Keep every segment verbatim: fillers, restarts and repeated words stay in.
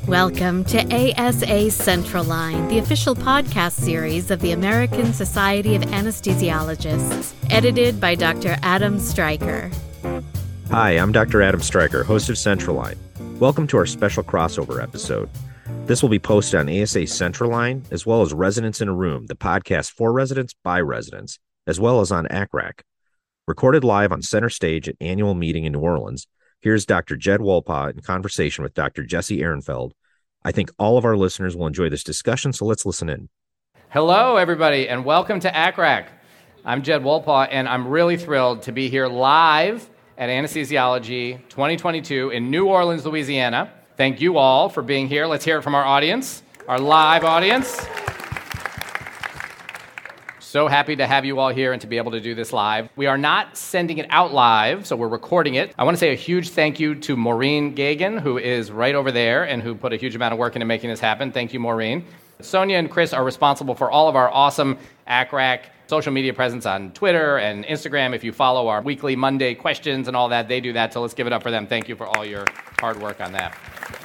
Welcome to A S A Central Line, the official podcast series of the American Society of Anesthesiologists, edited by Doctor Adam Stryker. Hi, I'm Doctor Adam Stryker, host of Central Line. Welcome to our special crossover episode. This will be posted on A S A Central Line, as well as Residents in a Room, the podcast for residents by residents, as well as on A C R A C. Recorded live on Center Stage at annual meeting in New Orleans, here's Doctor Jed Wolpaw in conversation with Doctor Jesse Ehrenfeld. I think all of our listeners will enjoy this discussion, so let's listen in. Hello, everybody, and welcome to A C R A C. I'm Jed Wolpaw, and I'm really thrilled to be here live at Anesthesiology twenty twenty-two in New Orleans, Louisiana. Thank you all for being here. Let's hear it from our audience, our live audience. So happy to have you all here and to be able to do this live. We are not sending it out live, so we're recording it. I want to say a huge thank you to Maureen Gagan, who is right over there and who put a huge amount of work into making this happen. Thank you, Maureen. Sonia and Chris are responsible for all of our awesome A C R A C social media presence on Twitter and Instagram. If you follow our weekly Monday questions and all that, they do that, so let's give it up for them. Thank you for all your hard work on that.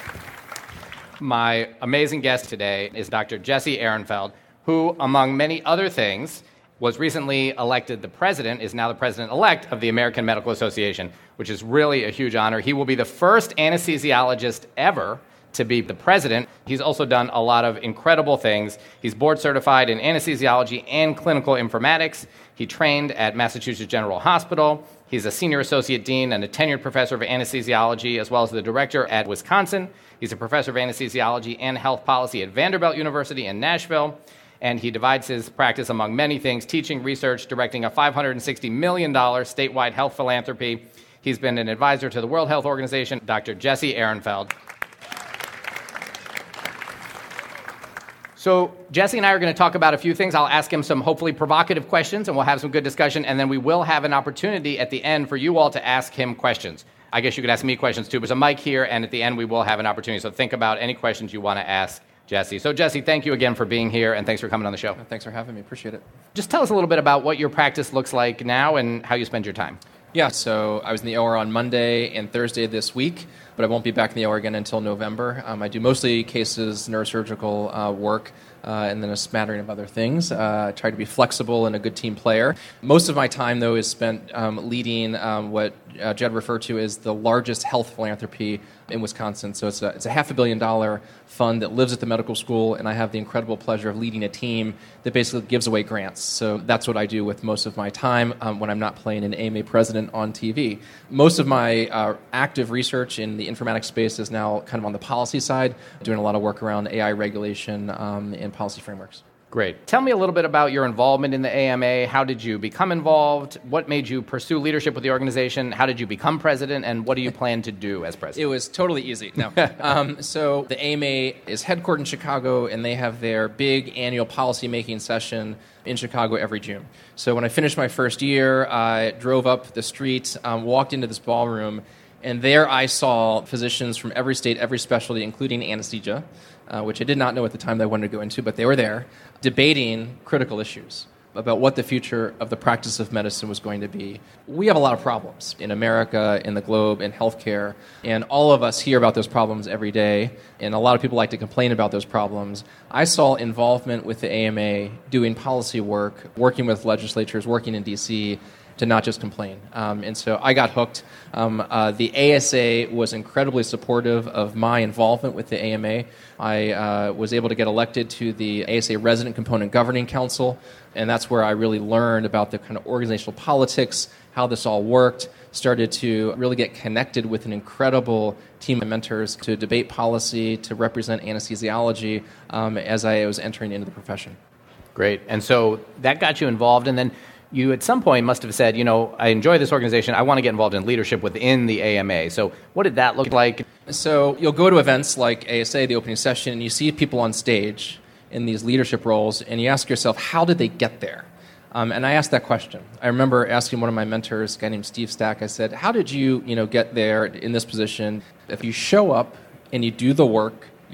My amazing guest today is Doctor Jesse Ehrenfeld, who, among many other things, was recently elected the president, is now the president-elect of the American Medical Association, which is really a huge honor. He will be the first anesthesiologist ever to be the president. He's also done a lot of incredible things. He's board-certified in anesthesiology and clinical informatics. He trained at Massachusetts General Hospital. He's a senior associate dean and a tenured professor of anesthesiology, as well as the director at Wisconsin. He's a professor of anesthesiology and health policy at Vanderbilt University in Nashville. And he divides his practice among many things, teaching, research, directing a five hundred sixty million dollars statewide health philanthropy. He's been an advisor to the World Health Organization. Doctor Jesse Ehrenfeld. So Jesse and I are going to talk about a few things. I'll ask him some hopefully provocative questions, and we'll have some good discussion, and then we will have an opportunity at the end for you all to ask him questions. I guess you could ask me questions too. There's a mic here, and at the end we will have an opportunity. So think about any questions you want to ask Jesse. So Jesse, thank you again for being here, and thanks for coming on the show. Thanks for having me. Appreciate it. Just tell us a little bit about what your practice looks like now and how you spend your time. Yeah, so I was in the O R on Monday and Thursday this week, but I won't be back in the O R again until November. Um, I do mostly cases, neurosurgical uh, work, uh, and then a smattering of other things. Uh, I try to be flexible and a good team player. Most of my time, though, is spent um, leading um, what uh, Jed referred to as the largest health philanthropy in Wisconsin. So it's a, it's a half a billion dollar fund that lives at the medical school, and I have the incredible pleasure of leading a team that basically gives away grants. So that's what I do with most of my time um, when I'm not playing an A M A president on T V. Most of my uh, active research in the informatics space is now kind of on the policy side, doing a lot of work around A I regulation um, and policy frameworks. Great. Tell me a little bit about your involvement in the A M A. How did you become involved? What made you pursue leadership with the organization? How did you become president? And what do you plan to do as president? It was totally easy. No. um, so the A M A is headquartered in Chicago, and they have their big annual policy-making session in Chicago every June. So when I finished my first year, I drove up the street, um, walked into this ballroom, and there I saw physicians from every state, every specialty, including anesthesia, uh, which I did not know at the time that I wanted to go into, but they were there, debating critical issues about what the future of the practice of medicine was going to be. We have a lot of problems in America, in the globe, in healthcare, and all of us hear about those problems every day, and a lot of people like to complain about those problems. I saw involvement with the A M A, doing policy work, working with legislatures, working in D C, to not just complain. Um, and so I got hooked. Um, uh, the A S A was incredibly supportive of my involvement with the A M A. I uh, was able to get elected to the A S A Resident Component Governing Council, and that's where I really learned about the kind of organizational politics, how this all worked, started to really get connected with an incredible team of mentors to debate policy, to represent anesthesiology um, as I was entering into the profession. Great. And so that got you involved, and then you at some point must have said, you know, I enjoy this organization. I want to get involved in leadership within the A M A. So what did that look like? So you'll go to events like A S A, the opening session, and you see people on stage in these leadership roles, and you ask yourself, how did they get there? Um, and I asked that question. I remember asking one of my mentors, a guy named Steve Stack, I said, how did you, you know, get there in this position? If you show up and you do the work,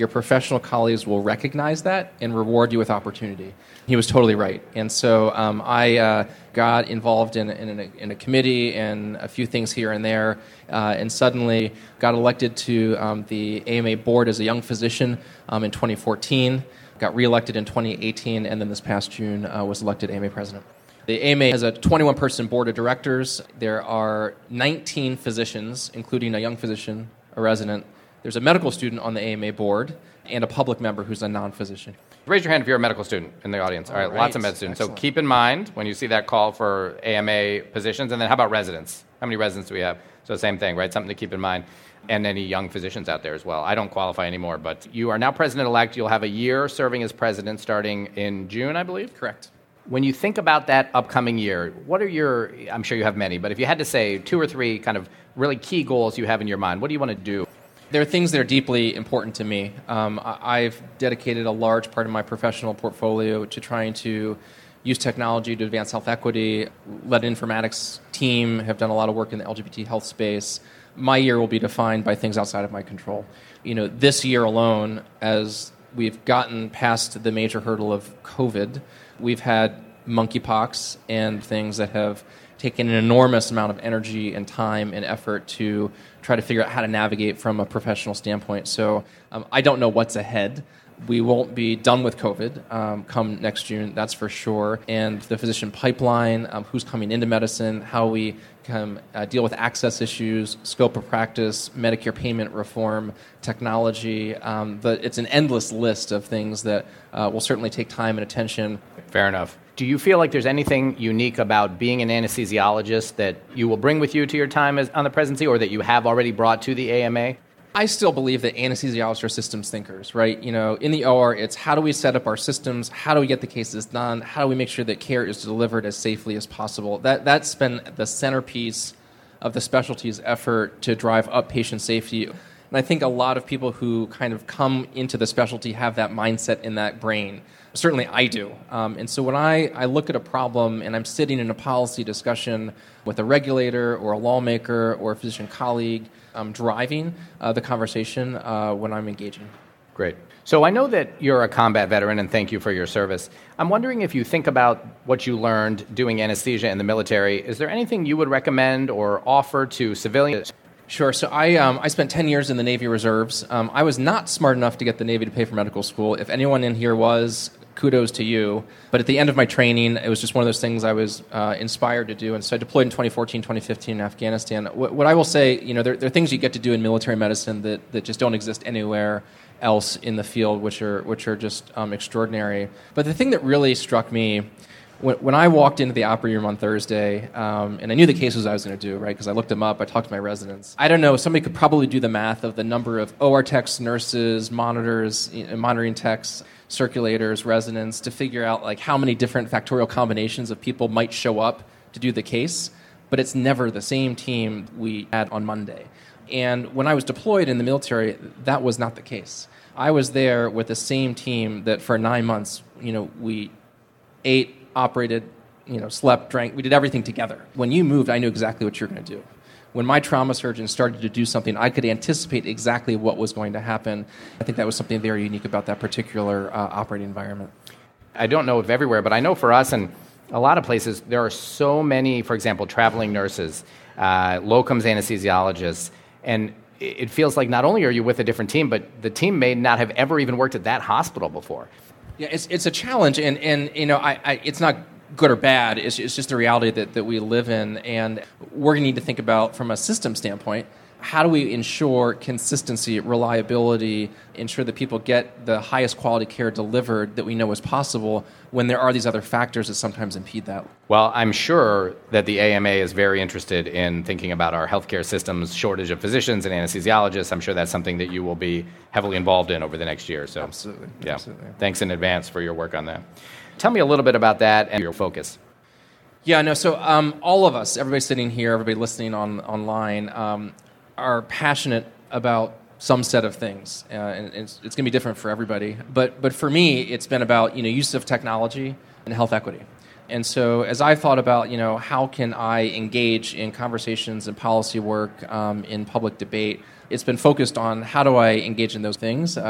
your professional colleagues will recognize that and reward you with opportunity. He was totally right. And so um, I uh, got involved in, in, a, in a committee and a few things here and there, uh, and suddenly got elected to um, the A M A board as a young physician um, in twenty fourteen, got reelected in twenty eighteen, and then this past June uh, was elected A M A president. The A M A has a twenty-one person board of directors. There are nineteen physicians, including a young physician, a resident. There's a medical student on the A M A board, and a public member who's a non-physician. Raise your hand if you're a medical student in the audience. All right, All right. Lots of med students. Excellent. So keep in mind when you see that call for A M A positions, and then how about residents? How many residents do we have? So same thing, right? Something to keep in mind. And any young physicians out there as well. I don't qualify anymore, but you are now president-elect. You'll have a year serving as president starting in June, I believe? Correct. When you think about that upcoming year, what are your, I'm sure you have many, but if you had to say two or three kind of really key goals you have in your mind, what do you want to do? There are things that are deeply important to me. Um, I- I've dedicated a large part of my professional portfolio to trying to use technology to advance health equity, led an informatics team, have done a lot of work in the L G B T health space. My year will be defined by things outside of my control. You know, this year alone, as we've gotten past the major hurdle of COVID, we've had monkeypox and things that have taken an enormous amount of energy and time and effort to try to figure out how to navigate from a professional standpoint. So um, I don't know what's ahead. We won't be done with COVID um, come next June, that's for sure. And the physician pipeline, um, who's coming into medicine, how we can uh, deal with access issues, scope of practice, Medicare payment reform, technology. Um, but it's an endless list of things that uh, will certainly take time and attention. Fair enough. Do you feel like there's anything unique about being an anesthesiologist that you will bring with you to your time as, on the presidency, or that you have already brought to the A M A? I still believe that anesthesiologists are systems thinkers, right? You know, in the O R, it's how do we set up our systems? How do we get the cases done? How do we make sure that care is delivered as safely as possible? That, that's been the centerpiece of the specialty's effort to drive up patient safety. And I think a lot of people who kind of come into the specialty have that mindset in that brain. Certainly I do. Um, and so when I, I look at a problem and I'm sitting in a policy discussion with a regulator or a lawmaker or a physician colleague, I'm driving uh, the conversation uh, when I'm engaging. Great. So I know that you're a combat veteran, and thank you for your service. I'm wondering if you think about what you learned doing anesthesia in the military, is there anything you would recommend or offer to civilians? Sure. So I um, I spent ten years in the Navy Reserves. Um, I was not smart enough to get the Navy to pay for medical school. If anyone in here was, kudos to you. But at the end of my training, it was just one of those things I was uh, inspired to do. And so I deployed in twenty fourteen, twenty fifteen in Afghanistan. What, what I will say, you know, there, there are things you get to do in military medicine that, that just don't exist anywhere else in the field, which are which are just um, extraordinary. But the thing that really struck me, when, when I walked into the operating room on Thursday, um, and I knew the cases I was going to do, right, because I looked them up, I talked to my residents. I don't know, somebody could probably do the math of the number of O R techs, nurses, monitors, you know, monitoring techs, circulators, residents, to figure out like how many different factorial combinations of people might show up to do the case, but it's never the same team we had on Monday. And when I was deployed in the military, that was not the case. I was there with the same team that for nine months, you know, we ate, operated, you know, slept, drank, we did everything together. When you moved, I knew exactly what you were going to do. When my trauma surgeon started to do something, I could anticipate exactly what was going to happen. I think that was something very unique about that particular uh, operating environment. I don't know if everywhere, but I know for us and a lot of places, there are so many, for example, traveling nurses, uh, locums anesthesiologists, and it feels like not only are you with a different team, but the team may not have ever even worked at that hospital before. Yeah, it's it's a challenge, and, and you know, I, I it's not good or bad. It's, it's just the reality that, that we live in, and we're going to need to think about, from a system standpoint, how do we ensure consistency, reliability, ensure that people get the highest quality care delivered that we know is possible when there are these other factors that sometimes impede that? Well, I'm sure that the A M A is very interested in thinking about our healthcare system's shortage of physicians and anesthesiologists. I'm sure that's something that you will be heavily involved in over the next year. So, absolutely. Yeah. Absolutely. Thanks in advance for your work on that. Tell me a little bit about that and your focus. Yeah, no, so um, all of us, everybody sitting here, everybody listening on online, um, are passionate about some set of things, uh, and it's, it's going to be different for everybody. But but for me, it's been about, you know, use of technology and health equity. And so as I've thought about, you know, how can I engage in conversations and policy work, um, in public debate, it's been focused on how do I engage in those things. Uh,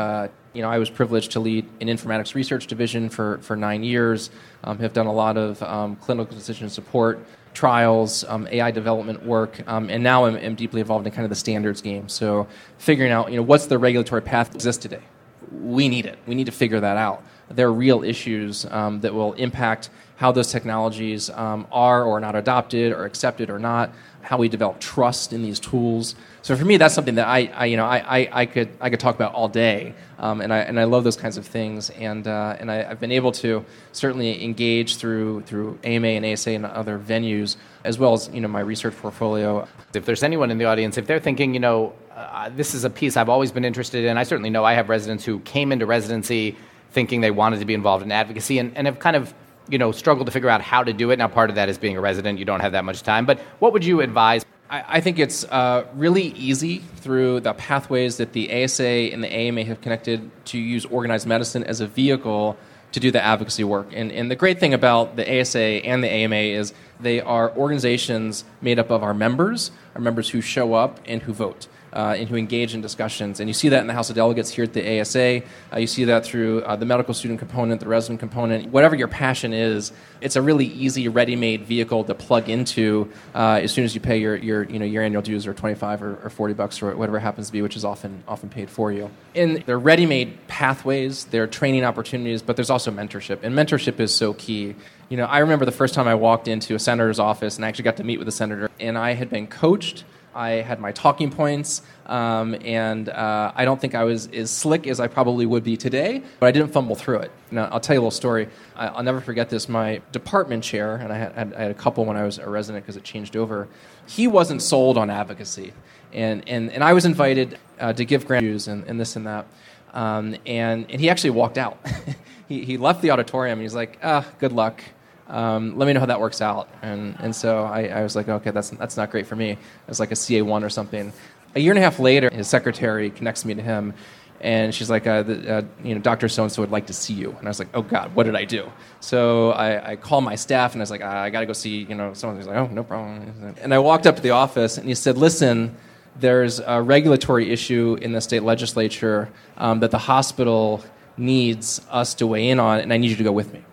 You know, I was privileged to lead an informatics research division for, for nine years, um, have done a lot of um, clinical decision support trials, um, A I development work, um, and now I'm, I'm deeply involved in kind of the standards game. So figuring out, you know, what's the regulatory path that exists today? We need it. We need to figure that out. There are real issues um, that will impact how those technologies um, are or not adopted or accepted or not, how we develop trust in these tools. So for me, that's something that I, I you know, I, I, I could I could talk about all day, um, and I and I love those kinds of things, and uh, and I, I've been able to certainly engage through through A M A and A S A and other venues, as well as you know my research portfolio. If there's anyone in the audience, if they're thinking, you know, uh, this is a piece I've always been interested in, I certainly know I have residents who came into residency thinking they wanted to be involved in advocacy and, and have kind of you know struggled to figure out how to do it. Now, part of that is being a resident; you don't have that much time. But what would you advise? I think it's uh, really easy through the pathways that the A S A and the A M A have connected to use organized medicine as a vehicle to do the advocacy work. And, and the great thing about the A S A and the A M A is they are organizations made up of our members, our members who show up and who vote. Uh, and who engage in discussions. And you see that in the House of Delegates here at the A S A. Uh, you see that through uh, the medical student component, the resident component. Whatever your passion is, it's a really easy, ready-made vehicle to plug into uh, as soon as you pay your, your, you know, your annual dues or twenty-five or, or forty bucks or whatever it happens to be, which is often often paid for you. And they're ready-made pathways, they're training opportunities, but there's also mentorship. And mentorship is so key. You know, I remember the first time I walked into a senator's office and I actually got to meet with the senator, and I had been coached. I had my talking points, um, and uh, I don't think I was as slick as I probably would be today, but I didn't fumble through it. Now, I'll tell you a little story. I, I'll never forget this. My department chair, and I had, I had a couple when I was a resident because it changed over, he wasn't sold on advocacy. And, and, and I was invited uh, to give grant views and, and this and that, um, and, and he actually walked out. he, he left the auditorium, and he's like, ah, good luck. Um, let me know how that works out. And and so I, I was like, okay, that's that's not great for me. It was like a C A one or something. A year and a half later, his secretary connects me to him, and she's like, uh, the, uh, you know, Doctor So-and-so would like to see you. And I was like, oh, God, what did I do? So I, I called my staff, and I was like, I got to go see, you know, someone. He's like, oh, no problem. And I walked up to the office, and he said, listen, there's a regulatory issue in the state legislature um, that the hospital needs us to weigh in on, and I need you to go with me.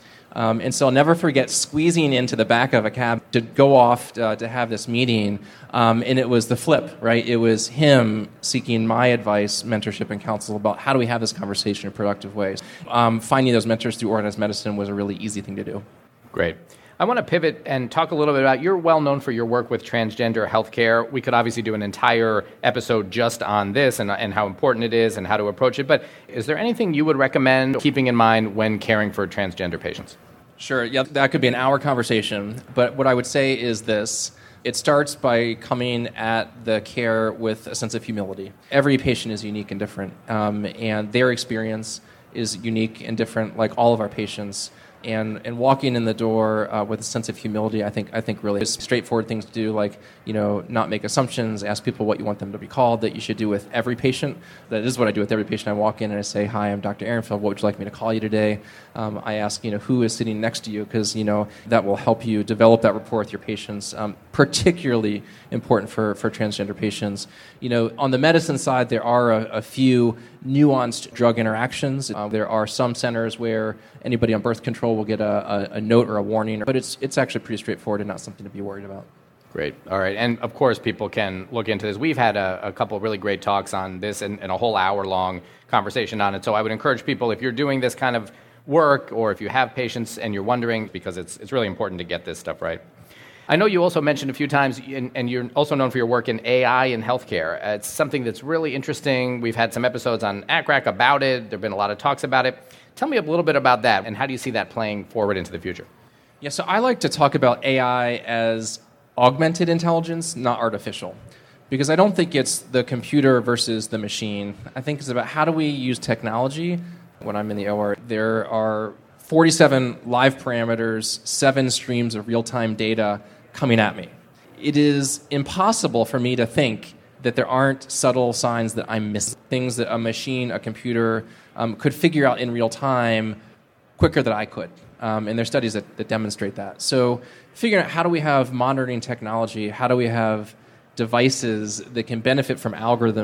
Um, and so I'll never forget squeezing into the back of a cab to go off uh, to have this meeting, um, and it was the flip, right? It was him seeking my advice, mentorship, and counsel about how do we have this conversation in productive ways. Um, finding those mentors through organized medicine was a really easy thing to do. Great. I want to pivot and talk a little bit about, you're well known for your work with transgender healthcare. We could obviously do an entire episode just on this and, and how important it is and how to approach it, but is there anything you would recommend keeping in mind when caring for transgender patients? Sure. Yeah, that could be an hour conversation, but what I would say is this. It starts by coming at the care with a sense of humility. Every patient is unique and different, um, and their experience is unique and different, like all of our patients. And and walking in the door uh, with a sense of humility, I think I think really is straightforward things to do, like, you know, not make assumptions, ask people what you want them to be called, that you should do with every patient. That is what I do with every patient. I walk in and I say, hi, I'm Doctor Ehrenfeld. What would you like me to call you today? Um, I ask, you know, who is sitting next to you, because, you know, that will help you develop that rapport with your patients, um, particularly important for, for transgender patients. You know, on the medicine side, there are a, a few nuanced drug interactions. Uh, there are some centers where anybody on birth control will get a, a, a note or a warning, but it's it's actually pretty straightforward and not something to be worried about. Great. All right. And of course, people can look into this. We've had a, a couple of really great talks on this and, and a whole hour-long conversation on it. So I would encourage people, if you're doing this kind of work or if you have patients and you're wondering, because it's it's really important to get this stuff right. I know you also mentioned a few times, and, and you're also known for your work in A I in healthcare. Uh, it's something that's really interesting. We've had some episodes on A C R A C about it. There have been a lot of talks about it. Tell me a little bit about that, and how do you see that playing forward into the future? Yeah, so I like to talk about A I as augmented intelligence, not artificial, because I don't think it's the computer versus the machine. I think it's about how do we use technology. When I'm in the O R, there are forty-seven live parameters, seven streams of real-time data coming at me. It is impossible for me to think that there aren't subtle signs that I'm missing, things that a machine, a computer, um, could figure out in real time quicker than I could. Um, and there's studies that, that demonstrate that. So figuring out how do we have monitoring technology, how do we have devices that can benefit from algorithms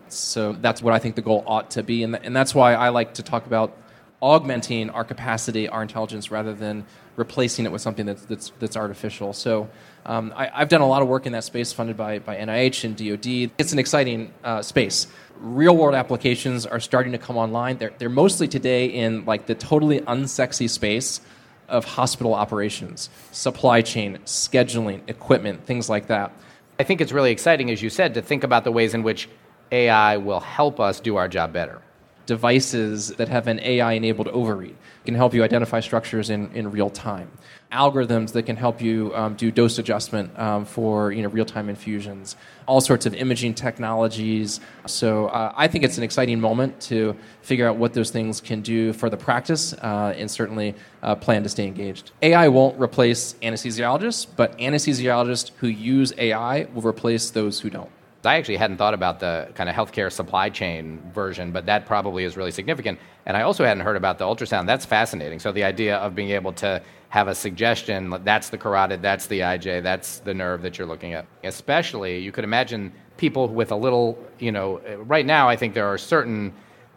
So that's what I think the goal ought to be. And, th- and that's why I like to talk about augmenting our capacity, our intelligence, rather than replacing it with something that's that's, that's artificial. So um, I, I've done a lot of work in that space funded by, by N I H and D O D. It's an exciting uh, space. Real-world applications are starting to come online. They're, they're mostly today in like the totally unsexy space of hospital operations, supply chain, scheduling, equipment, things like that. I think it's really exciting, as you said, to think about the ways in which A I will help us do our job better. Devices that have an A I-enabled overread can help you identify structures in, in real time. Algorithms that can help you um, do dose adjustment um, for you know real-time infusions. All sorts of imaging technologies. So uh, I think it's an exciting moment to figure out what those things can do for the practice uh, and certainly uh, plan to stay engaged. A I won't replace anesthesiologists, but anesthesiologists who use A I will replace those who don't. I actually hadn't thought about the kind of healthcare supply chain version, but that probably is really significant. And I also hadn't heard about the ultrasound. That's fascinating. So the idea of being able to have a suggestion, that's the carotid, that's the I J, that's the nerve that you're looking at. Especially, you could imagine people with a little, you know, right now I think there are certain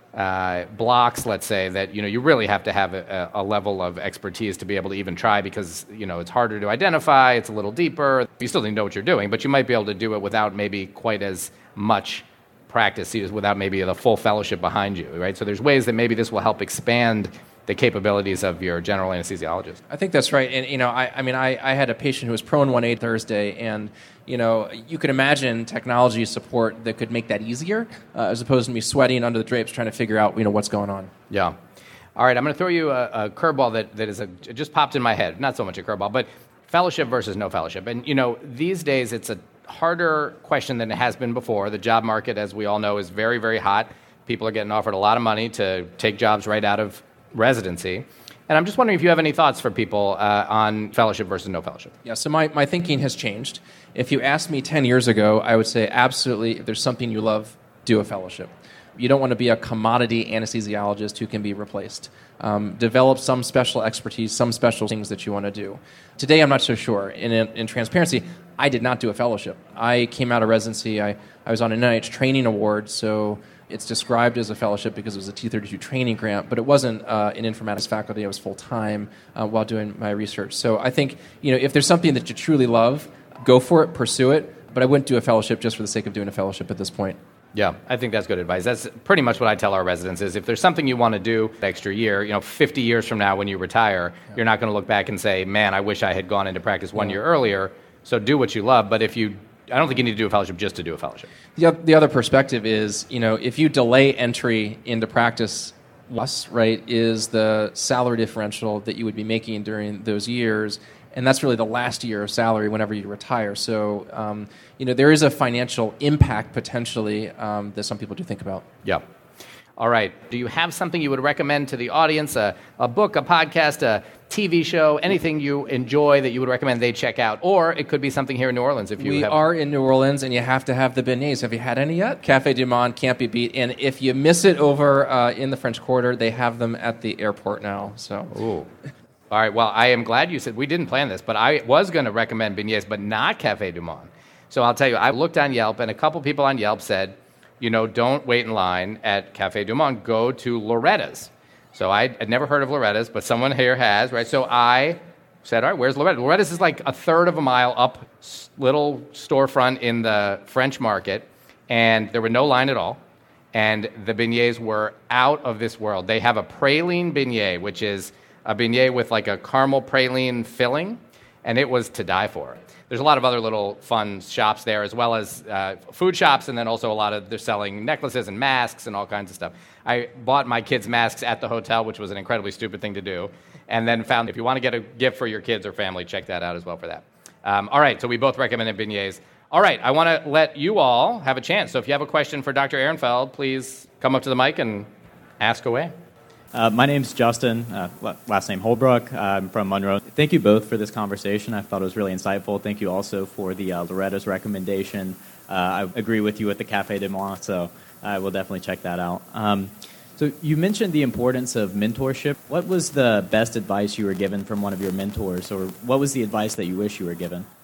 uh, blocks, let's say, that, you know, you really have to have a, a level of expertise to be able to even try because, you know, it's harder to identify, it's a little deeper. You still need to know what you're doing, but you might be able to do it without maybe quite as much practice, without maybe the full fellowship behind you, right? So there's ways that maybe this will help expand the capabilities of your general anesthesiologist. I think that's right. And, you know, I, I mean, I, I had a patient who was prone one A Thursday, and, you know, you could imagine technology support that could make that easier, uh, as opposed to me sweating under the drapes trying to figure out, you know, what's going on. Yeah. All right, I'm going to throw you a, a curveball that, that is a, it just popped in my head. Not so much a curveball, but fellowship versus no fellowship. And, you know, these days it's a harder question than it has been before. The job market, as we all know, is very, very hot. People are getting offered a lot of money to take jobs right out of residency. And I'm just wondering if you have any thoughts for people uh, on fellowship versus no fellowship. Yeah, so my, my thinking has changed. If you asked me ten years ago, I would say absolutely, if there's something you love, do a fellowship. You don't want to be a commodity anesthesiologist who can be replaced. Um, develop some special expertise, some special things that you want to do. Today, I'm not so sure. In, in, in transparency, I did not do a fellowship. I came out of residency. I, I was on an N I H training award, so it's described as a fellowship because it was a T thirty-two training grant, but it wasn't uh, an informatics faculty. I was full-time uh, while doing my research. So I think, you know, if there's something that you truly love, go for it, pursue it, but I wouldn't do a fellowship just for the sake of doing a fellowship at this point. Yeah, I think that's good advice. That's pretty much what I tell our residents is if there's something you want to do the extra year, you know, fifty years from now when you retire, yeah. You're not going to look back and say, man, I wish I had gone into practice one yeah. year earlier. So do what you love, but if you I don't think you need to do a fellowship just to do a fellowship. The, the other perspective is, you know, if you delay entry into practice, less, right, is the salary differential that you would be making during those years, and that's really the last year of salary whenever you retire. So, um, you know, there is a financial impact potentially um, that some people do think about. Yeah. All right. Do you have something you would recommend to the audience, a, a book, a podcast, a T V show, anything you enjoy that you would recommend they check out? Or it could be something here in New Orleans. If you We have... are in New Orleans, and you have to have the beignets. Have you had any yet? Café du Monde can't be beat. And if you miss it over uh, in the French Quarter, they have them at the airport now. So. Ooh. All right. Well, I am glad you said we didn't plan this, but I was going to recommend beignets, but not Café du Monde. So I'll tell you, I looked on Yelp, and a couple people on Yelp said, you know, don't wait in line at Café du Monde. Go to Loretta's. So I had never heard of Loretta's, but someone here has, right? So I said, all right, where's Loretta? Loretta's is like a third of a mile up, little storefront in the French market, and there were no line at all. And the beignets were out of this world. They have a praline beignet, which is a beignet with like a caramel praline filling, and it was to die for. There's a lot of other little fun shops there, as well as uh, food shops, and then also a lot of, they're selling necklaces and masks and all kinds of stuff. I bought my kids' masks at the hotel, which was an incredibly stupid thing to do, and then found if you want to get a gift for your kids or family, check that out as well for that. Um, all right, so we both recommended beignets. All right, I want to let you all have a chance. So if you have a question for Doctor Ehrenfeld, please come up to the mic and ask away. Uh, my name's Justin, uh, last name Holbrook. I'm from Monroe. Thank you both for this conversation. I thought it was really insightful. Thank you also for the uh, Loretta's recommendation. Uh, I agree with you with the Café du Monde, so I will definitely check that out. Um, so you mentioned the importance of mentorship. What was the best advice you were given from one of your mentors, or what was the advice that you wish you were given?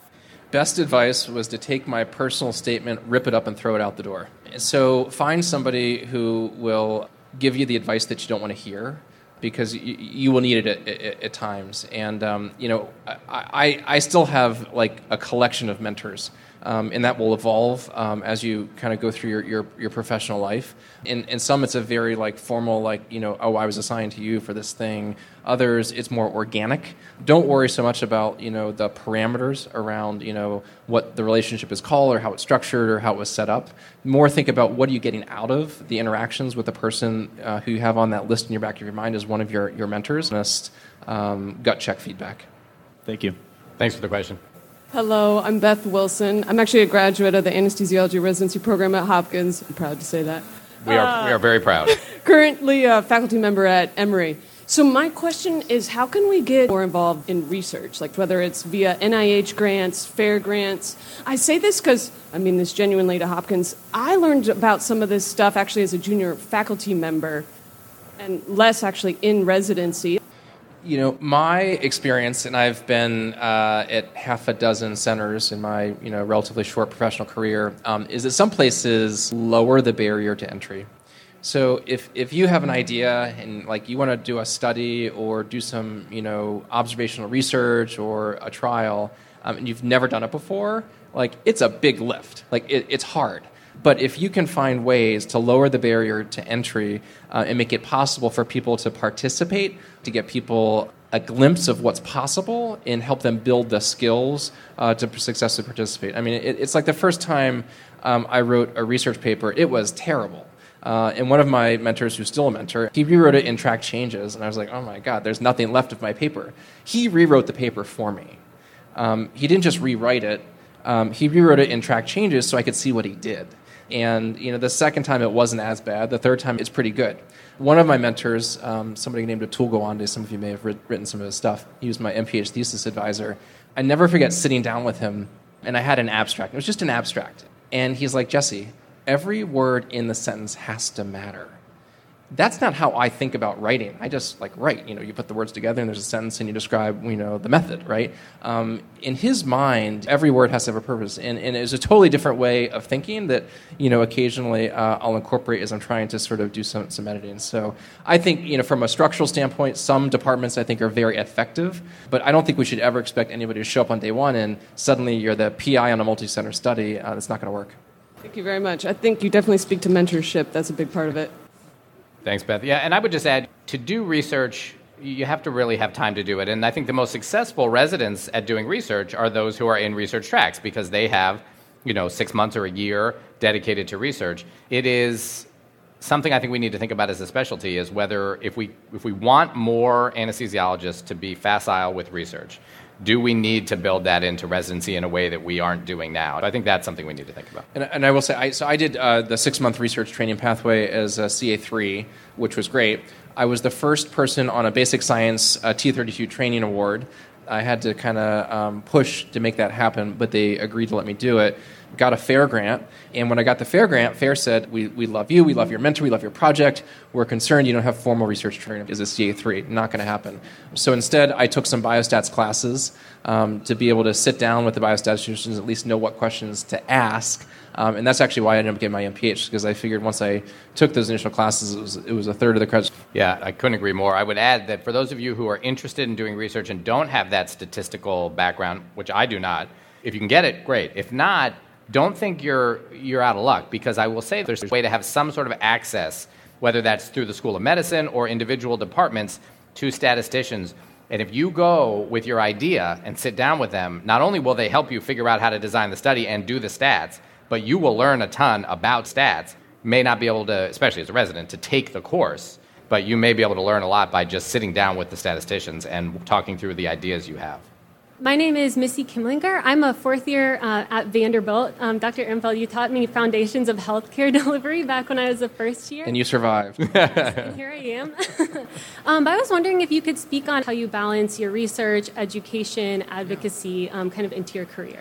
Best advice was to take my personal statement, rip it up, and throw it out the door. So find somebody who will give you the advice that you don't want to hear, because you, you will need it at, at, at times. And, um, you know, I, I, I still have, like, a collection of mentors, um, and that will evolve um, as you kind of go through your, your, your professional life. In, in some, it's a very, like, formal, like, you know, oh, I was assigned to you for this thing. Others, it's more organic. Don't worry so much about, you know, the parameters around, you know, what the relationship is called or how it's structured or how it was set up. More think about what are you getting out of the interactions with the person uh, who you have on that list in your back of your mind as one of your, your mentors. Just um, gut check feedback. Thank you. Thanks for the question. Hello, I'm Beth Wilson. I'm actually a graduate of the anesthesiology residency program at Hopkins. I'm proud to say that. We are, uh, we are very proud. Currently a faculty member at Emory. So my question is, how can we get more involved in research, like whether it's via N I H grants, FAIR grants? I say this because, I mean this genuinely to Hopkins, I learned about some of this stuff actually as a junior faculty member and less actually in residency. You know, my experience, and I've been uh, at half a dozen centers in my, you know, relatively short professional career, um, is that some places lower the barrier to entry. So if, if you have an idea and like you want to do a study or do some, you know, observational research or a trial, um, and you've never done it before, like it's a big lift. Like it, it's hard. But if you can find ways to lower the barrier to entry uh, and make it possible for people to participate, to get people a glimpse of what's possible and help them build the skills uh, to successfully participate. I mean, it, it's like the first time um, I wrote a research paper, it was terrible. Uh, and one of my mentors, who's still a mentor, he rewrote it in track changes. And I was like, oh my God, there's nothing left of my paper. He rewrote the paper for me. Um, he didn't just rewrite it. Um, he rewrote it in track changes so I could see what he did. And you know, the second time it wasn't as bad. The third time it's pretty good. One of my mentors, um, somebody named Atul Gawande, some of you may have writ- written some of his stuff. He was my M P H thesis advisor. I never forget sitting down with him, and I had an abstract. It was just an abstract. And he's like, Jesse, every word in the sentence has to matter. That's not how I think about writing. I just like write. You know, you put the words together and there's a sentence and you describe, you know, the method, right? Um, in his mind, every word has to have a purpose, and, and it's a totally different way of thinking that, you know, occasionally uh, I'll incorporate as I'm trying to sort of do some some editing. So I think, you know, from a structural standpoint, some departments I think are very effective, but I don't think we should ever expect anybody to show up on day one and suddenly you're the P I on a multi-center study. Uh, that's not going to work. Thank you very much. I think you definitely speak to mentorship. That's a big part of it. Thanks, Beth. Yeah, and I would just add, to do research, you have to really have time to do it. And I think the most successful residents at doing research are those who are in research tracks because they have, you know, six months or a year dedicated to research. It is something I think we need to think about as a specialty is whether if we if we want more anesthesiologists to be facile with research, do we need to build that into residency in a way that we aren't doing now? I think that's something we need to think about. And, and I will say, I, so I did uh, the six-month research training pathway as a C A three, which was great. I was the first person on a basic science uh, T thirty-two training award. I had to kind of um, push to make that happen, but they agreed to let me do it. Got a FAIR grant, and when I got the FAIR grant, FAIR said, we, we love you, we love your mentor, we love your project. We're concerned you don't have formal research training as a C A three. Not going to happen. So instead, I took some biostats classes um, to be able to sit down with the biostatisticians, at least know what questions to ask. Um, and that's actually why I ended up getting my M P H, because I figured once I took those initial classes, it was, it was a third of the credits. Yeah, I couldn't agree more. I would add that for those of you who are interested in doing research and don't have that statistical background, which I do not, if you can get it, great. If not, don't think you're you're out of luck, because I will say there's a way to have some sort of access, whether that's through the School of Medicine or individual departments, to statisticians. And if you go with your idea and sit down with them, not only will they help you figure out how to design the study and do the stats, but you will learn a ton about stats. You may not be able to, especially as a resident, to take the course, but you may be able to learn a lot by just sitting down with the statisticians and talking through the ideas you have. My name is Missy Kimlinger. I'm a fourth year uh, at Vanderbilt. Um, Doctor Ehrenfeld, you taught me foundations of healthcare delivery back when I was a first year. And you survived. And here I am. um, but I was wondering if you could speak on how you balance your research, education, advocacy, um, kind of into your career.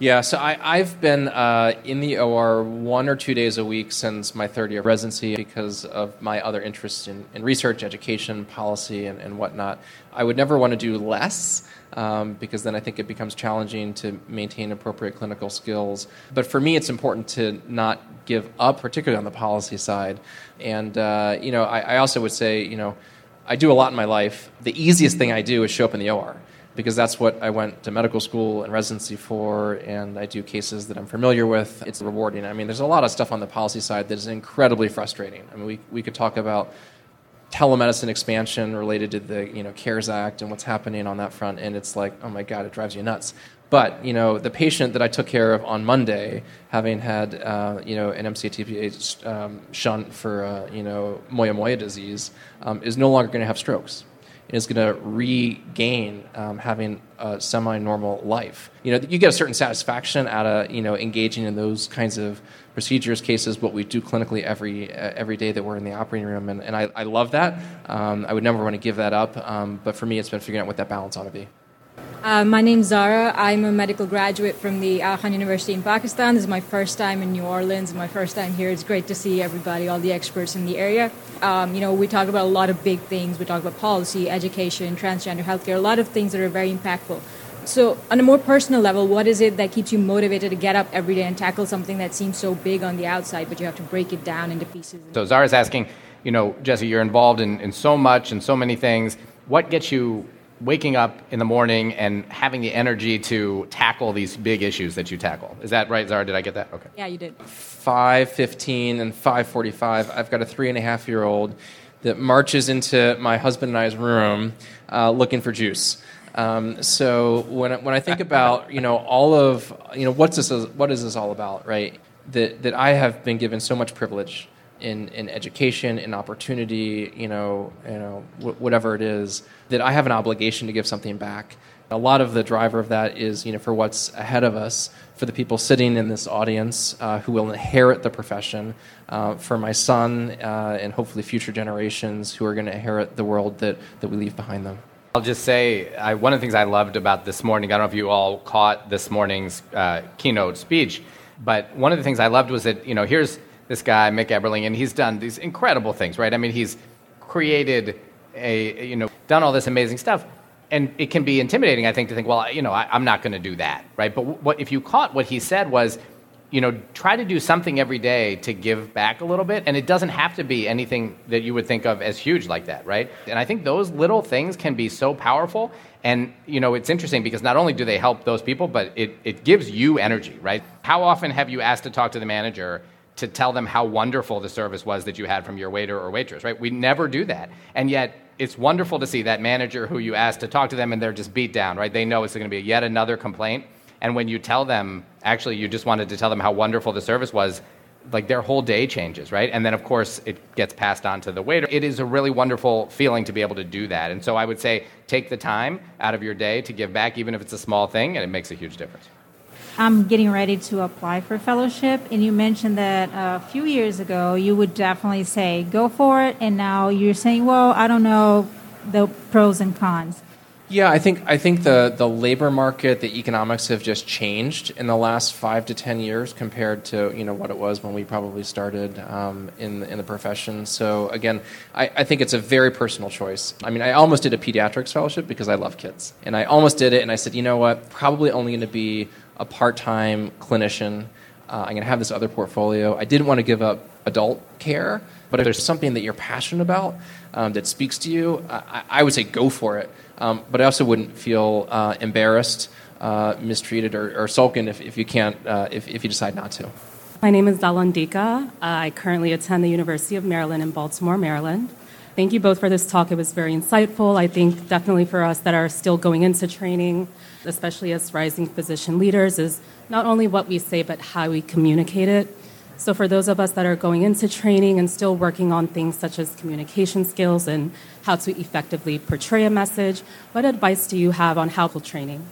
Yeah, so I, I've been uh, in the O R one or two days a week since my third year of residency because of my other interests in, in research, education, policy, and, and whatnot. I would never want to do less um, because then I think it becomes challenging to maintain appropriate clinical skills. But for me, it's important to not give up, particularly on the policy side. And, uh, you know, I, I also would say, you know, I do a lot in my life. The easiest thing I do is show up in the O R, because that's what I went to medical school and residency for, and I do cases that I'm familiar with. It's rewarding. I mean, there's a lot of stuff on the policy side that is incredibly frustrating. I mean, we, we could talk about telemedicine expansion related to the, you know, CARES Act and what's happening on that front, and it's like, oh my God, it drives you nuts. But, you know, the patient that I took care of on Monday, having had, uh, you know, an M C A T P A um, shunt for, uh, you know, moya moya disease, um, is no longer going to have strokes. Is going to regain um, having a semi-normal life. You know, you get a certain satisfaction out of, you know, engaging in those kinds of procedures, cases, what we do clinically every uh, every day that we're in the operating room, and, and I, I love that. Um, I would never want to give that up, um, but for me, it's been figuring out what that balance ought to be. Uh, my name's Zara. I'm a medical graduate from the Al Khan University in Pakistan. This is my first time in New Orleans and my first time here. It's great to see everybody, all the experts in the area. Um, you know, we talk about a lot of big things. We talk about policy, education, transgender healthcare, a lot of things that are very impactful. So on a more personal level, what is it that keeps you motivated to get up every day and tackle something that seems so big on the outside, but you have to break it down into pieces? So Zara's asking, you know, Jesse, you're involved in, in so much and so many things. What gets you waking up in the morning and having the energy to tackle these big issues that you tackle? Is that right, Zara? Did I get that? Okay. Yeah, you did. five fifteen and five forty-five, I've got a three and a half year old that marches into my husband and I's room uh, looking for juice. Um, so when I, when I think about, you know, all of, you know, what's this, what is this all about, right? That that I have been given so much privilege in, in education, in opportunity, you know, you know, w- whatever it is, that I have an obligation to give something back. A lot of the driver of that is, you know, for what's ahead of us, for the people sitting in this audience uh, who will inherit the profession, uh, for my son uh, and hopefully future generations who are going to inherit the world that, that we leave behind them. I'll just say, I, one of the things I loved about this morning, I don't know if you all caught this morning's uh, keynote speech, but one of the things I loved was that, you know, here's this guy, Mick Eberling, and he's done these incredible things, right? I mean, he's created a, you know, done all this amazing stuff. And it can be intimidating, I think, to think, well, you know, I, I'm not going to do that, right? But what if you caught what he said was, you know, try to do something every day to give back a little bit, and it doesn't have to be anything that you would think of as huge like that, right? And I think those little things can be so powerful, and, you know, it's interesting because not only do they help those people, but it, it gives you energy, right? How often have you asked to talk to the manager to tell them how wonderful the service was that you had from your waiter or waitress, right? We never do that, and yet it's wonderful to see that manager who you asked to talk to them and they're just beat down, right? They know it's going to be yet another complaint. And when you tell them, actually, you just wanted to tell them how wonderful the service was, like their whole day changes, right? And then, of course, it gets passed on to the waiter. It is a really wonderful feeling to be able to do that. And so I would say take the time out of your day to give back, even if it's a small thing, and it makes a huge difference. I'm getting ready to apply for fellowship, and you mentioned that a few years ago you would definitely say, go for it, and now you're saying, well, I don't know the pros and cons. Yeah, I think I think the, the labor market, the economics have just changed in the last five to ten years compared to, you know, what it was when we probably started um, in in the profession. So again, I, I think it's a very personal choice. I mean, I almost did a pediatrics fellowship because I love kids, and I almost did it, and I said, you know what, probably only going to be a part-time clinician. Uh, I'm going to have this other portfolio. I didn't want to give up adult care, but if there's something that you're passionate about um, that speaks to you, I, I would say go for it. Um, but I also wouldn't feel uh, embarrassed, uh, mistreated, or, or sulking if, if you can't, uh, if, if you decide not to. My name is Dalandika. Uh, I currently attend the University of Maryland in Baltimore, Maryland. Thank you both for this talk. It was very insightful. I think definitely for us that are still going into training, especially as rising physician leaders, is not only what we say, but how we communicate it. So for those of us that are going into training and still working on things such as communication skills and how to effectively portray a message, what advice do you have on how to training?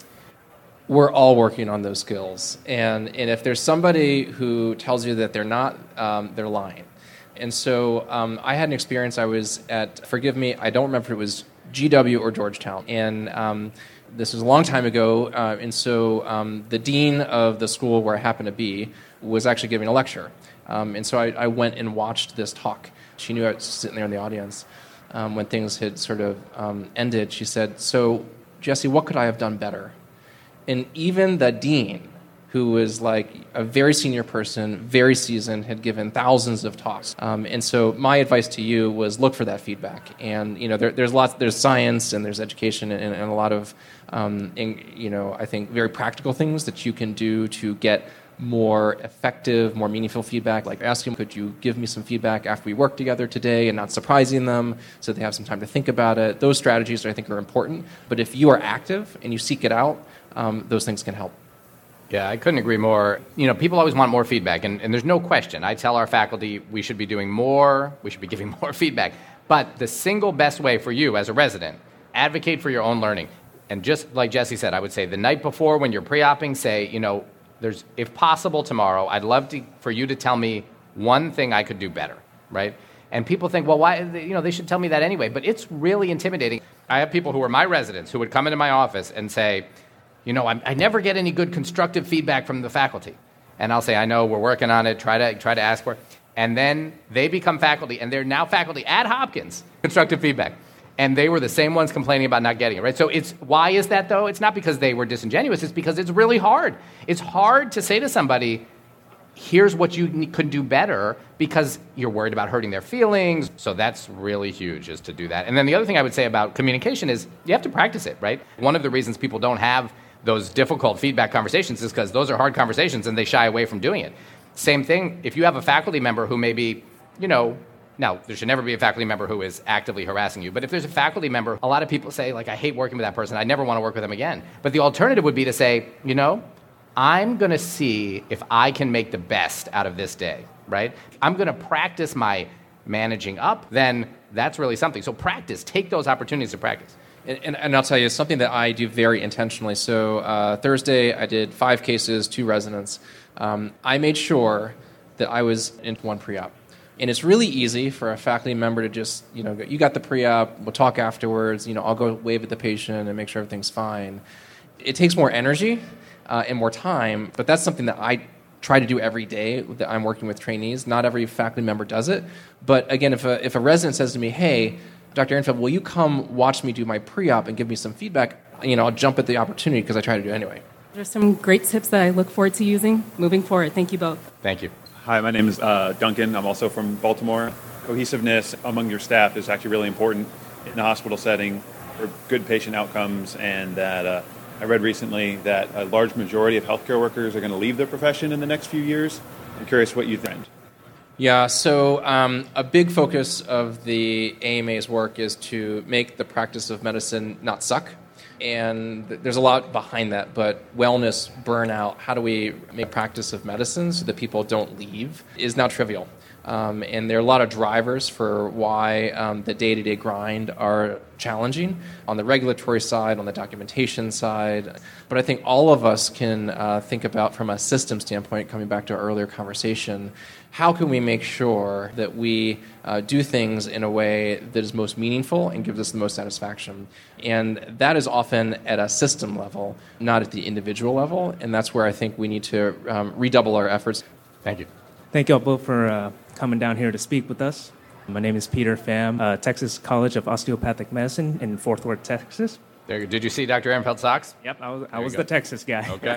We're all working on those skills. And, and if there's somebody who tells you that they're not, um, they're lying. And so um, I had an experience. I was at, forgive me, I don't remember if it was G W or Georgetown. And um, this was a long time ago, uh, and so um, the dean of the school where I happened to be was actually giving a lecture. Um, and so I, I went and watched this talk. She knew I was sitting there in the audience. Um, when things had sort of um, ended, she said, "So, Jesse, what could I have done better?" And even the dean, who was like a very senior person, very seasoned, had given thousands of talks. Um, and so my advice to you was look for that feedback. And you know, there, there's lots, there's science and there's education and, and a lot of, um, in, you know, I think very practical things that you can do to get more effective, more meaningful feedback. Like asking, could you give me some feedback after we work together today, and not surprising them so they have some time to think about it. Those strategies I think are important. But if you are active and you seek it out, um, those things can help. Yeah, I couldn't agree more. You know, people always want more feedback, and, and there's no question. I tell our faculty we should be doing more, we should be giving more feedback. But the single best way for you as a resident, advocate for your own learning. And just like Jesse said, I would say the night before when you're pre-opping, say, you know, there's, if possible tomorrow, I'd love to, for you to tell me one thing I could do better, right? And people think, well, why, you know, they should tell me that anyway. But it's really intimidating. I have people who are my residents who would come into my office and say, you know, I, I never get any good constructive feedback from the faculty. And I'll say, I know, we're working on it, try to try to ask for it. And then they become faculty, and they're now faculty at Hopkins, constructive feedback. And they were the same ones complaining about not getting it, right? So it's, why is that, though? It's not because they were disingenuous. It's because it's really hard. It's hard to say to somebody, here's what you could do better, because you're worried about hurting their feelings. So that's really huge, is to do that. And then the other thing I would say about communication is you have to practice it, right? One of the reasons people don't have those difficult feedback conversations is because those are hard conversations and they shy away from doing it. Same thing, if you have a faculty member who maybe, you know, now, there should never be a faculty member who is actively harassing you, but if there's a faculty member, a lot of people say, like, I hate working with that person, I never want to work with them again. But the alternative would be to say, you know, I'm going to see if I can make the best out of this day, right? I'm going to practice my managing up, then that's really something. So practice, take those opportunities to practice. And, and, and I'll tell you, something that I do very intentionally. So uh, Thursday, I did five cases, two residents. Um, I made sure that I was in one pre-op. And it's really easy for a faculty member to just, you know, go, you got the pre-op, we'll talk afterwards, you know, I'll go wave at the patient and make sure everything's fine. It takes more energy uh, and more time, but that's something that I try to do every day that I'm working with trainees. Not every faculty member does it. But again, if a, if a resident says to me, hey, Doctor Ehrenfeld, will you come watch me do my pre-op and give me some feedback? You know, I'll jump at the opportunity because I try to do it anyway. There's some great tips that I look forward to using moving forward. Thank you both. Thank you. Hi, my name is uh, Duncan. I'm also from Baltimore. Cohesiveness among your staff is actually really important in a hospital setting for good patient outcomes, and that uh, I read recently that a large majority of healthcare workers are going to leave their profession in the next few years. I'm curious what you think. Yeah, so um, a big focus of the A M A's work is to make the practice of medicine not suck. And there's a lot behind that, but wellness, burnout, how do we make practice of medicine so that people don't leave is not trivial. Um, and there are a lot of drivers for why um, the day-to-day grind are challenging on the regulatory side, on the documentation side. But I think all of us can uh, think about, from a system standpoint, coming back to our earlier conversation, how can we make sure that we uh, do things in a way that is most meaningful and gives us the most satisfaction? And that is often at a system level, not at the individual level. And that's where I think we need to um, redouble our efforts. Thank you. Thank you all both for uh, coming down here to speak with us. My name is Peter Pham, uh, Texas College of Osteopathic Medicine in Fort Worth, Texas. There, did you see Doctor Ehrenfeld's socks? Yep, I was, I was the Texas guy. Okay.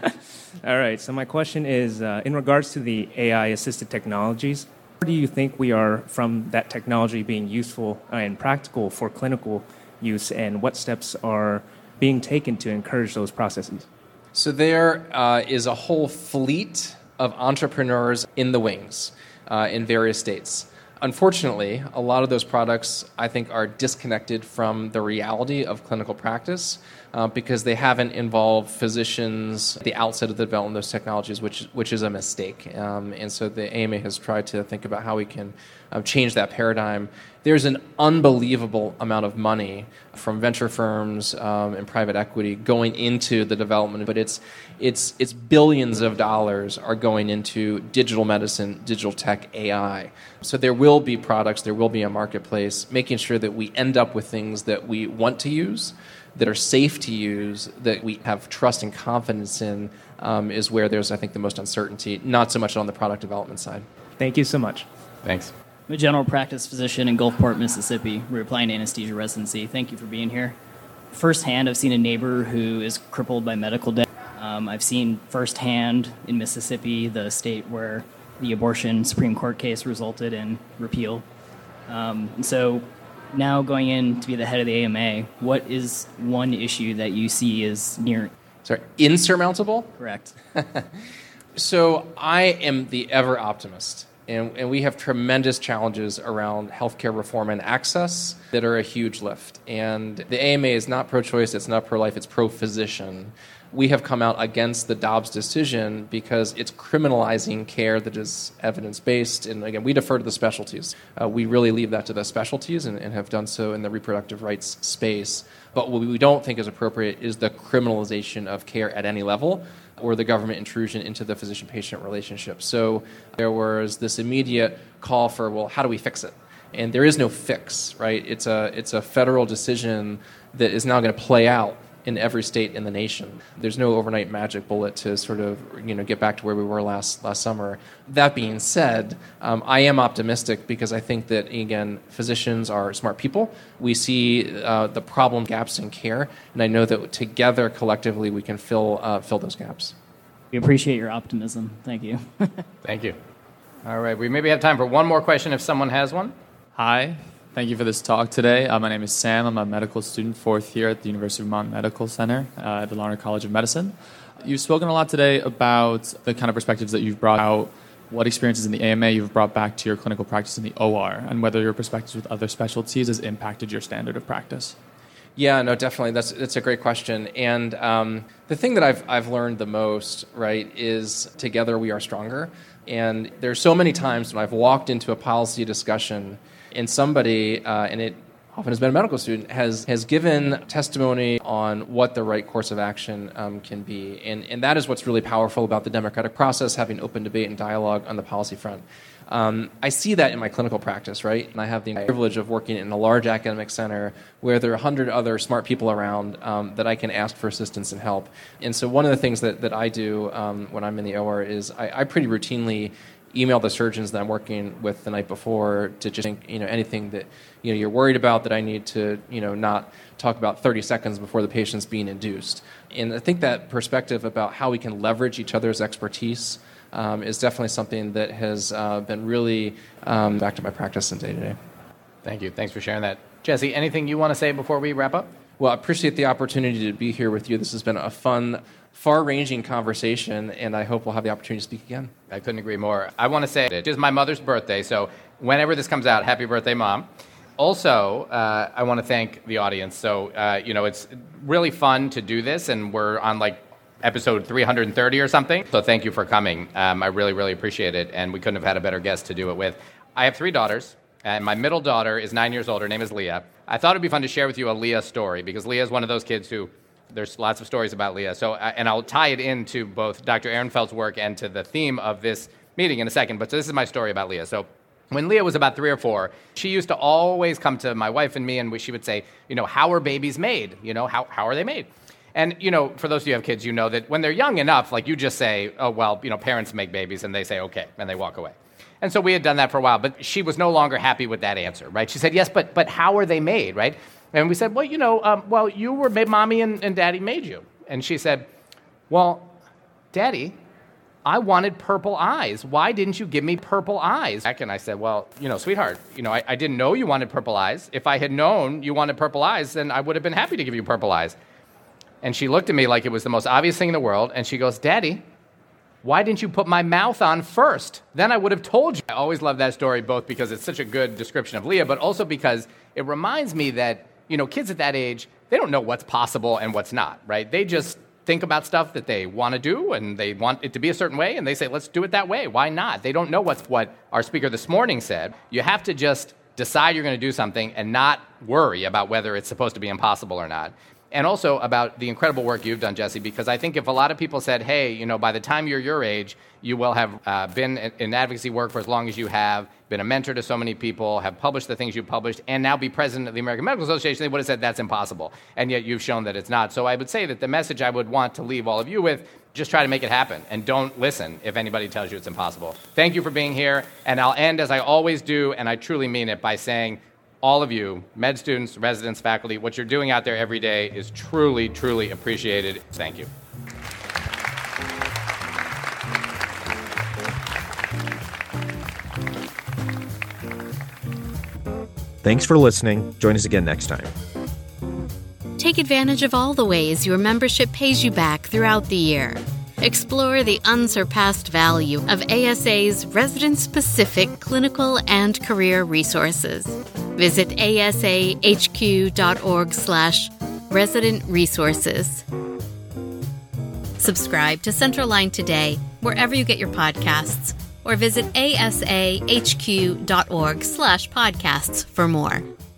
All right, so my question is, uh, in regards to the A I-assisted technologies, where do you think we are from that technology being useful and practical for clinical use, and what steps are being taken to encourage those processes? So there uh, is a whole fleet of entrepreneurs in the wings uh, in various states. Unfortunately, a lot of those products, I think, are disconnected from the reality of clinical practice uh, because they haven't involved physicians at the outset of the development of those technologies, which which is a mistake. Um, and so the A M A has tried to think about how we can uh, change that paradigm. There's an unbelievable amount of money from venture firms um, and private equity going into the development, but it's it's it's billions of dollars are going into digital medicine, digital tech, A I. So there will be products, there will be a marketplace, making sure that we end up with things that we want to use, that are safe to use, that we have trust and confidence in, um, is where there's, I think, the most uncertainty, not so much on the product development side. Thank you so much. Thanks. I'm a general practice physician in Gulfport, Mississippi. We're applying anesthesia residency. Thank you for being here. Firsthand, I've seen a neighbor who is crippled by medical debt. Um, I've seen firsthand in Mississippi, the state where the abortion Supreme Court case resulted in repeal. Um, and so now going in to be the head of the A M A, what is one issue that you see as near... Sorry, insurmountable? Correct. So I am the ever optimist. And, and we have tremendous challenges around healthcare reform and access that are a huge lift. And the A M A is not pro-choice, it's not pro-life, it's pro-physician. We have come out against the Dobbs decision because it's criminalizing care that is evidence-based. And again, we defer to the specialties. Uh, we really leave that to the specialties and, and have done so in the reproductive rights space. But what we don't think is appropriate is the criminalization of care at any level, or the government intrusion into the physician-patient relationship. So there was this immediate call for, well, how do we fix it? And there is no fix, right? It's a it's a federal decision that is now going to play out in every state in the nation. There's no overnight magic bullet to sort of, you know, get back to where we were last last summer. That being said, um, I am optimistic because I think that, again, physicians are smart people. We see uh, the problem gaps in care, and I know that together, collectively, we can fill uh, fill those gaps. We appreciate your optimism. Thank you. Thank you. All right, we maybe have time for one more question if someone has one. Hi. Thank you for this talk today. Uh, my name is Sam. I'm a medical student, fourth year at the University of Vermont Medical Center uh, at the Larner College of Medicine. You've spoken a lot today about the kind of perspectives that you've brought out, what experiences in the A M A you've brought back to your clinical practice in the O R, and whether your perspectives with other specialties has impacted your standard of practice. Yeah, no, definitely. That's that's a great question. And um, the thing that I've I've learned the most, right, is together we are stronger. And there's so many times when I've walked into a policy discussion and somebody, uh, and it often has been a medical student, has has given testimony on what the right course of action um, can be. And, and that is what's really powerful about the democratic process, having open debate and dialogue on the policy front. Um, I see that in my clinical practice, right? And I have the privilege of working in a large academic center where there are a hundred other smart people around um, that I can ask for assistance and help. And so one of the things that, that I do um, when I'm in the O R is I, I pretty routinely email the surgeons that I'm working with the night before to just think, you know, anything that, you know, you're worried about that I need to, you know, not talk about thirty seconds before the patient's being induced. And I think that perspective about how we can leverage each other's expertise um, is definitely something that has uh, been really um, back to my practice in day-to-day. Thank you. Thanks for sharing that. Jesse, anything you want to say before we wrap up? Well, I appreciate the opportunity to be here with you. This has been a fun, far-ranging conversation, and I hope we'll have the opportunity to speak again. I couldn't agree more. I want to say it is my mother's birthday, so whenever this comes out, happy birthday, Mom. Also, uh, I want to thank the audience. So, uh, you know, it's really fun to do this, and we're on, like, episode three hundred thirty or something. So thank you for coming. Um, I really, really appreciate it, and we couldn't have had a better guest to do it with. I have three daughters, and my middle daughter is nine years old. Her name is Leah. I thought it would be fun to share with you a Leah story, because Leah is one of those kids who, there's lots of stories about Leah. So, uh, and I'll tie it into both Doctor Ehrenfeld's work and to the theme of this meeting in a second, but so this is my story about Leah. So when Leah was about three or four, she used to always come to my wife and me, and she would say, you know, how are babies made? You know, how, how are they made? And, you know, for those of you who have kids, you know that when they're young enough, like you just say, oh, well, you know, parents make babies, and they say, okay, and they walk away. And so we had done that for a while, but she was no longer happy with that answer, right? She said, yes, but but how are they made, right? And we said, well, you know, um, well, you were made, mommy and, and daddy made you. And she said, well, daddy, I wanted purple eyes. Why didn't you give me purple eyes? And I said, well, you know, sweetheart, you know, I, I didn't know you wanted purple eyes. If I had known you wanted purple eyes, then I would have been happy to give you purple eyes. And she looked at me like it was the most obvious thing in the world, and she goes, Daddy, why didn't you put my mouth on first? Then I would have told you. I always love that story, both because it's such a good description of Leah, but also because it reminds me that, you know, kids at that age, they don't know what's possible and what's not, right? They just think about stuff that they want to do, and they want it to be a certain way, and they say, let's do it that way. Why not? They don't know what's what our speaker this morning said. You have to just decide you're going to do something and not worry about whether it's supposed to be impossible or not. and also about the incredible work you've done, Jesse, because I think if a lot of people said, hey, you know, by the time you're your age, you will have uh, been in advocacy work for as long as you have, been a mentor to so many people, have published the things you've published, and now be president of the American Medical Association, they would have said that's impossible. And yet you've shown that it's not. So I would say that the message I would want to leave all of you with, just try to make it happen, and don't listen if anybody tells you it's impossible. Thank you for being here, and I'll end, as I always do, and I truly mean it, by saying, all of you, med students, residents, faculty, what you're doing out there every day is truly, truly appreciated. Thank you. Thanks for listening. Join us again next time. Take advantage of all the ways your membership pays you back throughout the year. Explore the unsurpassed value of A S A's resident-specific clinical and career resources. Visit asahq.org slash resident resources. Subscribe to Central Line today, wherever you get your podcasts, or visit asahq.org slash podcasts for more.